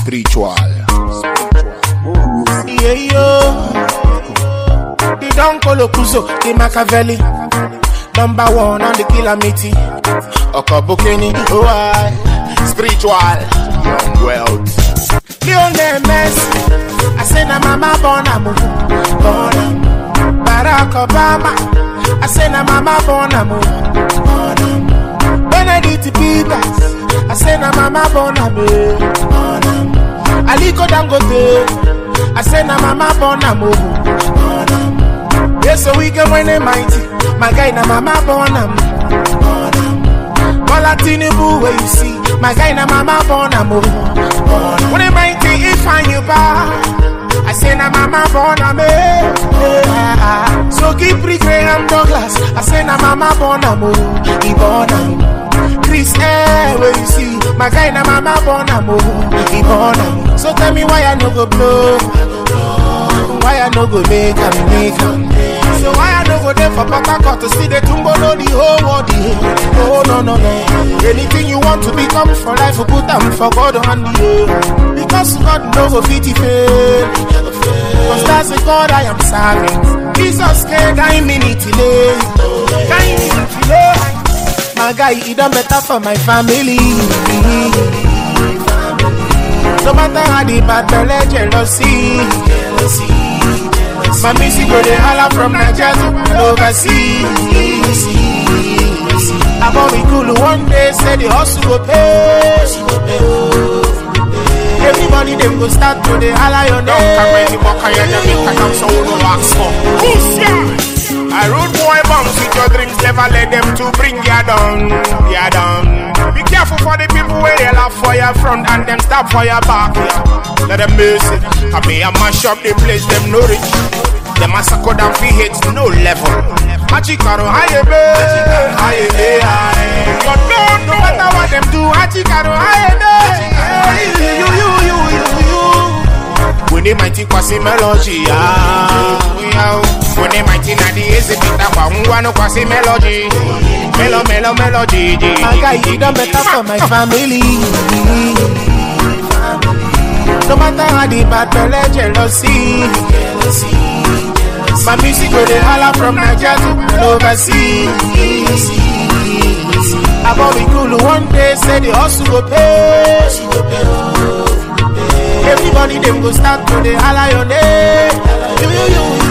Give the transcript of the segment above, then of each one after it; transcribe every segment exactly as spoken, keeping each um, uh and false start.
spiritual. Yeah, yo. The Don Colocuso, the Machiavelli. Number one on the Kilamiti. Okobukeni, oh I. Spiritual. Young wealth. Lionel Messi. I say na mama bonamu. Bonamu. Barack Obama. I say na mama bonamu. Bonamu. Benedict Peters. I say na mama bonamu. Bonamu. Aliko Dangote. I say na mama bonamu. Bonamu. Yes, so we can win it mighty. My guy na mama bonamu. Bonamu. Bola Tinubu where you see. My guy na mama bonamu. Bonamu. When it mighty if I you back. I say na mama bonamu. Yeah. So keep Graham Douglas. I say na mama bonamu. He bonamu. Chris Air where you see. My guy na mama bonamu. He bonamu. So tell me why I no go blow. Why I no go make am make am. So why I no go there for Port Harcourt to see the tumbo no the whole world. Oh no no no. Anything you want to become for life, you put them for God on the because God no go fit fail. Cause that's the God I am serving. Jesus can guide me today. Guide me today. My guy, he done better for my family. No matter how the bad belly jealousy. My music go dey holla from Nigeria to overseas. About we cool one day, say the hustle go pay. Everybody them go start to dey holla your name. I road boy bombs with your dreams, never let them to bring you down, you down. Be careful for the people where they laugh for your front and them stop for your back. Yeah. Let them miss it. I may a mash up the place, them no rich. The massacre down fi hits no level. Achikaro hayebe, hayebe, hayebe. You don't know matter what them do. Achikaro hayebe, you, you, you, you, you. When they mighty kwasi melody, ah. When they mighty na the easy bita kwa ungwano kwasi melody, melo, melo, melody. My guy, he done better for my family. No matter how the bad belly jealousy. My music go dey holla from Nigeria to overseas. About we cool one day, say the hustle go pay. Everybody them go start to dey holla your name. You, you,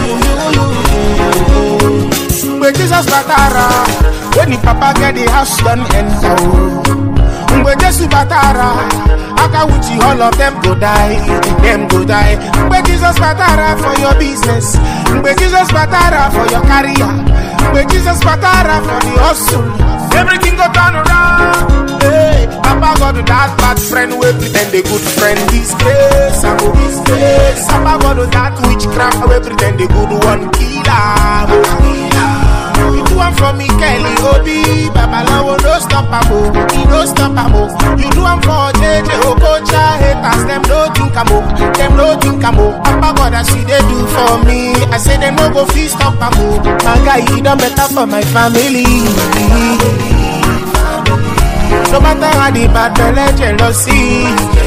you, you, you. When Jesus Batara, when the papa get the house done enter. When Jesus Batara, Akawuchi, all of them go die, them go die. When Jesus Batara for your business, when Jesus Batara for your career, when Jesus Batara for the hustle, everything go turn around. Hey, Papa got that bad friend with pretend a good friend. This place, I go this place. Papa got that witchcraft with pretend a good one killer. You do one for me, Kelly Obi, Babalawo, no stop amo, he no stop amo. You do one for J J Okocha, haters, them no think amo, them no think amo. Papa God, I see they do for me, I say them no go feel stop amo. My guy, he done better for my family. No matter how the bad belly jealousy.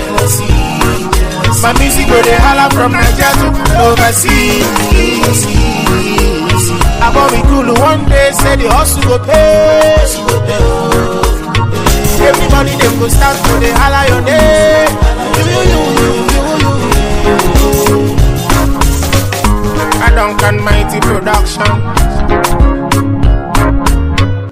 My music go dey holla from Nigeria to overseas. About we cool one day, say the hustle go pay. Everybody them go start to dey holla your name. You, you, you, you, you. I don't can mighty production.